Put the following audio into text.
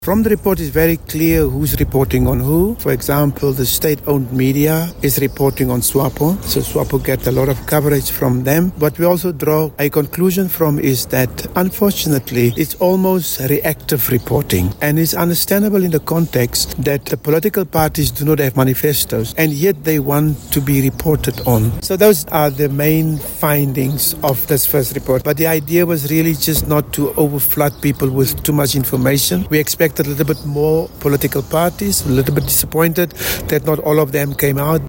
From the report, it's very clear who's reporting on who. For example, the state-owned media is reporting on SWAPO, so SWAPO get a lot of coverage from them. What we also draw a conclusion from is that, unfortunately, it's almost reactive reporting. And it's understandable in the context that the political parties do not have manifestos, and yet they want to be reported on. So those are the main findings of this first report. But the idea was really just not to overflood people with too much information. We expect a little bit more political parties, a little bit disappointed that not all of them came out.